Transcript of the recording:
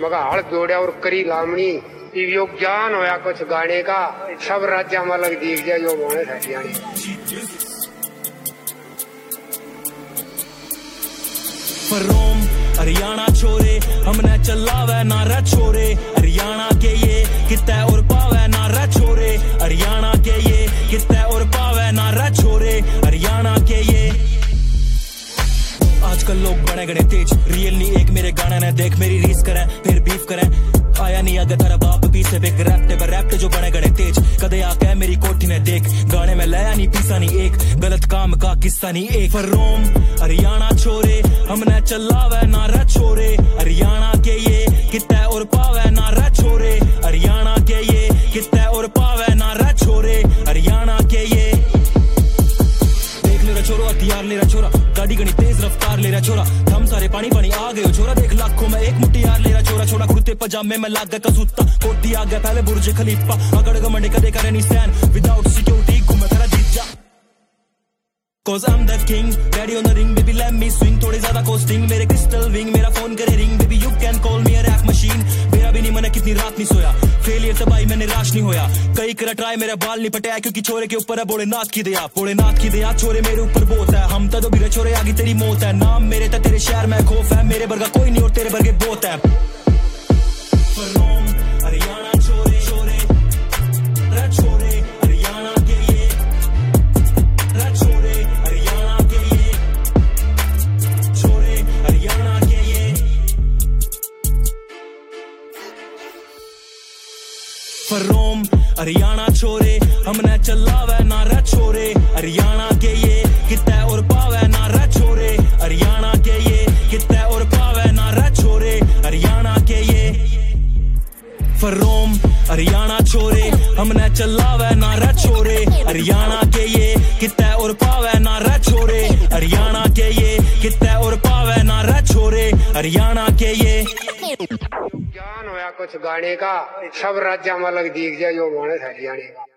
मगा हड़ जोड़िया और करी लामणी यो ज्ञान होया कुछ गाने का सब राज्य में अलग दीख जाए यो बोने हरियाणी फरोम हरियाणा छोरे हमने चलावे नारा छोरे हरियाणा के ये कितने और पावे नारा छोरे हरियाणा के ये कितने और पावे नारा छोरे हरियाणा के ये आजकल लोग बड़े गड़े तेज रियल नहीं एक मेरे गाने ने देख मेरी रीस करें फिर बीफ करें आया नहीं आगे तेरा बाप पीछे बिग रैप्टे जो बड़े गड़े तेज कदे आके मेरी कोठी ने देख गाने में लाया नहीं पीसा नहीं एक गलत काम का किस्सा नहीं एक फरोम हरियाणा छोरे हमने चलावे नारा छोरे हरियाणा के ये कितने और पावे नारा छोरे हरियाणा के ये कितने और पावे नारा छोरे हरियाणा के ये देख ले रहा छोरा हथियार ले रहा छोरा गाड़ी गणी तेज रफ्तार ले रहा छोरा हम सारे पानी पानी आ गए छोरा देख लाखों में एक मुट्ठी यार ले रहा छोरा छोरा कुर्ते पजामे में लाग गया कसूता कोटी आ गया पहले बुर्ज खलीफा अगड़ गमंडे कदे करे नहीं स्टैंड विदाउट सिक्योरिटी घूमे तेरा जीत जा Cause I'm the king, ready on the ring, baby let me swing थोड़े ज्यादा कोस्टिंग मेरे क्रिस्टल विंग मेरा फोन करे ring baby you can call me a rap machine मेरा भी नहीं मना कितनी रात नहीं सोया फेलियर से भाई मैं निराश नहीं होया कई करा ट्राई मेरा बाल नहीं पटाया क्योंकि छोरे के ऊपर है भोलेनाथ की दया छोरे मेरे ऊपर बहुत है हम तो भी छोरे आगे तेरी मौत है नाम मेरे तो तेरे शहर में खौफ है मेरे बर्गा कोई नहीं और तेरे बर्गे बहुत है हरियाणा छोरे छोरे छोरे हरियाणा के ये छोरे हरियाणा के ये छोरे हरियाणा के ये फरोम हरियाणा छोरे हमने चलावे नारा छोरे हरियाणा के ये कितने और पावे नारा छोरे हरियाणा के ये कितने और पावे नारा छोरे हरियाणा के ये फरोम हरियाणा छोरे हमने चलावे नारा छोरे हरियाणा के ये कितने और पावे नारा छोरे हरियाणा के ये कितने और पावे नारा छोरे हरियाणा के ये ज्ञान होया कुछ गाने का सब राज्य में अलग दीख जाए यो बोने हरियाणी